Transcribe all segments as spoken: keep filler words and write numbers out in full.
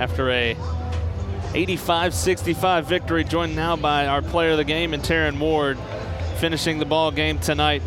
after a eighty-five sixty-five victory, joined now by our player of the game and Taryn Ward, finishing the ball game tonight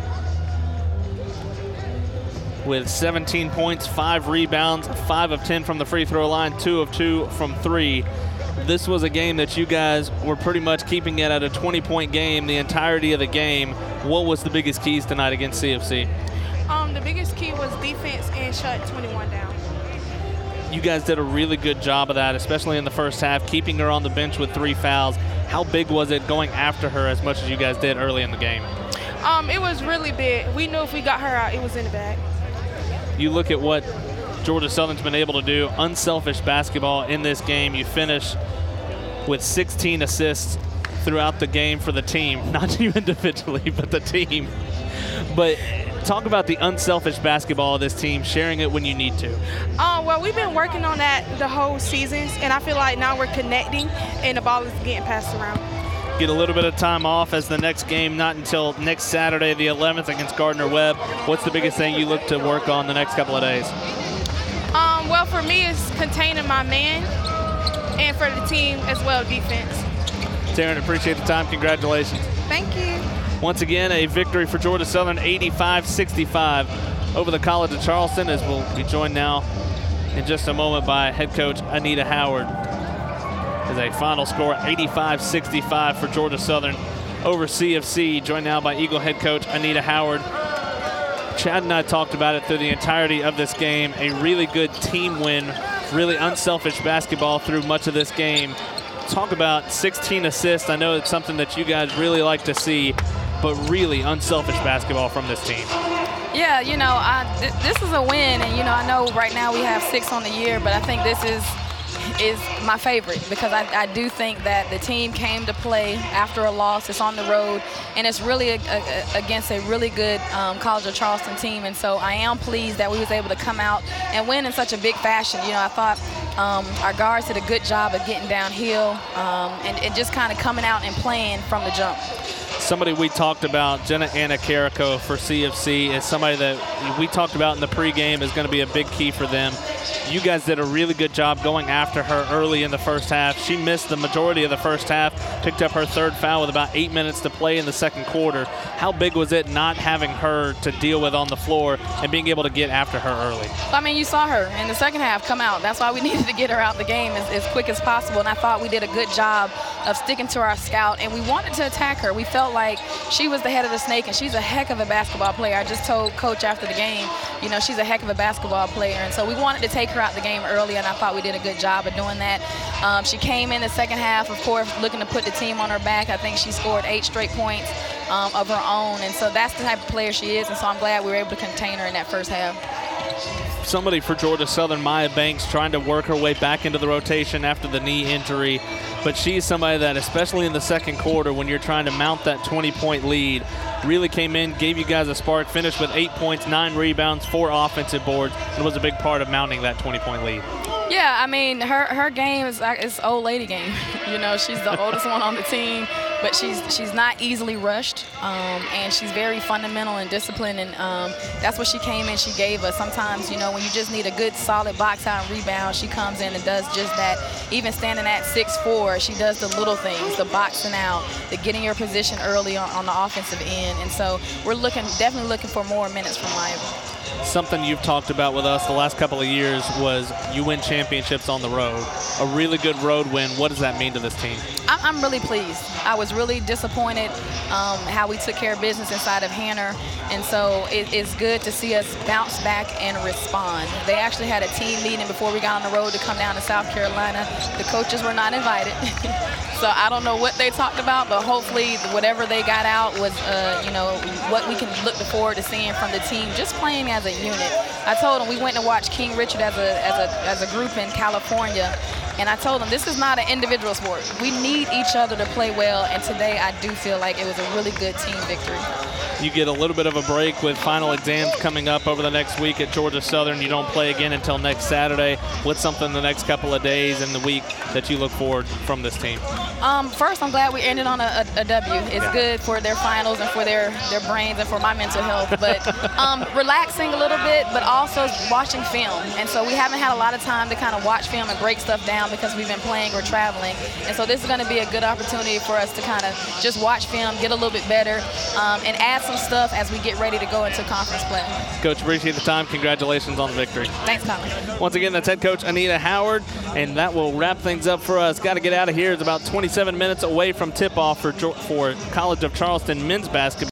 with seventeen points, five rebounds, five of ten from the free throw line, two of two from three. This was a game that you guys were pretty much keeping it at a twenty-point game the entirety of the game. What was the biggest keys tonight against C F C? Um, the biggest key was defense and shut twenty-one down. You guys did a really good job of that, especially in the first half, keeping her on the bench with three fouls. How big was it going after her as much as you guys did early in the game? Um, it was really big. We knew if we got her out, it was in the bag. You look at what Georgia Southern's been able to do, unselfish basketball in this game. You finish with sixteen assists throughout the game for the team, not you individually, but the team. But talk about the unselfish basketball of this team, sharing it when you need to. Uh, well, we've been working on that the whole season, and I feel like now we're connecting and the ball is getting passed around. Get a little bit of time off as the next game, not until next Saturday, the eleventh, against Gardner-Webb. What's the biggest thing you look to work on the next couple of days? Um, well, for me, it's containing my man, and for the team as well, defense. Taryn, appreciate the time. Congratulations. Thank you. Once again, a victory for Georgia Southern, eighty-five sixty-five over the College of Charleston, as we'll be joined now in just a moment by head coach Anita Howard. As a final score, eighty-five sixty-five for Georgia Southern over C F C, joined now by Eagle head coach Anita Howard. Chad and I talked about it through the entirety of this game. A really good team win, really unselfish basketball through much of this game. Talk about sixteen assists. I know it's something that you guys really like to see, but really unselfish basketball from this team. Yeah, you know, I, th this is a win, and, you know, I know right now we have six on the year, but I think this is is my favorite because I, I do think that the team came to play after a loss. It's on the road, and it's really a, a, against a really good um, College of Charleston team, and so I am pleased that we was able to come out and win in such a big fashion. You know, I thought um, our guards did a good job of getting downhill um, and, and just kind of coming out and playing from the jump. Somebody we talked about, Jenna Anna Carrico for C F C, is somebody that we talked about in the pregame is going to be a big key for them. You guys did a really good job going after her early in the first half. She missed the majority of the first half, picked up her third foul with about eight minutes to play in the second quarter. How big was it not having her to deal with on the floor and being able to get after her early? I mean, you saw her in the second half come out. That's why we needed to get her out the game as, as quick as possible, and I thought we did a good job of sticking to our scout, and we wanted to attack her. We felt like she was the head of the snake, and she's a heck of a basketball player. I just told Coach after the game, you know, she's a heck of a basketball player, and so we wanted to take her out the game early, and I thought we did a good job of doing that. Um, she came in the second half, of course, looking to put the team on her back. I think she scored eight straight points um, of her own, and so that's the type of player she is, and so I'm glad we were able to contain her in that first half. Somebody for Georgia Southern, Maya Banks, trying to work her way back into the rotation after the knee injury. But she's somebody that, especially in the second quarter, when you're trying to mount that twenty-point lead, really came in, gave you guys a spark, finished with eight points, nine rebounds, four offensive boards, and was a big part of mounting that twenty-point lead. Yeah, I mean, her her game is is old lady game. You know, she's the oldest one on the team, but she's she's not easily rushed, um, and she's very fundamental and disciplined, and um, that's what she came in. She gave us. Sometimes, you know, when you just need a good, solid box out and rebound, she comes in and does just that. Even standing at six four, she does the little things, the boxing out, the getting your position early on, on the offensive end, and so we're looking, definitely looking for more minutes from Maya. Something you've talked about with us the last couple of years was you win championships on the road. A really good road win. What does that mean to this team? I'm really pleased. I was really disappointed um, how we took care of business inside of Hanner, and so it, it's good to see us bounce back and respond. They actually had a team meeting before we got on the road to come down to South Carolina. The coaches were not invited, so I don't know what they talked about, but hopefully whatever they got out was, uh, you know, what we can look forward to seeing from the team, just playing as a unit. I told them we went to watch King Richard as a, as a, as a group in California, and I told them this is not an individual sport. We need each other to play well, and today I do feel like it was a really good team victory. You get a little bit of a break with final exams coming up over the next week at Georgia Southern. You don't play again until next Saturday. What's something the next couple of days and the week that you look forward from this team? Um, first, I'm glad we ended on a, a, a W. It's Yeah. good for their finals and for their, their brains and for my mental health. But um, relaxing a little bit, but also watching film. And so we haven't had a lot of time to kind of watch film and break stuff down because we've been playing or traveling. And so this is going to be a good opportunity for us to kind of just watch film, get a little bit better, um, and add some stuff as we get ready to go into conference play. Coach, appreciate the time. Congratulations on the victory. Thanks, Colin. Once again, that's head coach Anita Howard, and that will wrap things up for us. Got to get out of here. It's about twenty-seven minutes away from tip-off for, for College of Charleston men's basketball.